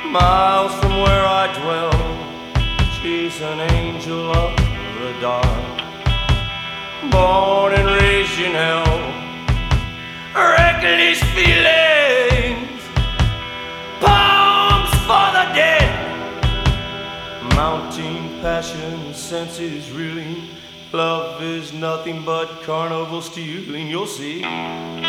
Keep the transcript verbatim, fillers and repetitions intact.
Miles from where I dwell, she's an angel of the dark. Born and raised in hell, reckless feelings, poems for the dead, mounting passion, senses reeling. Love is nothing but carnival stealing, you'll see.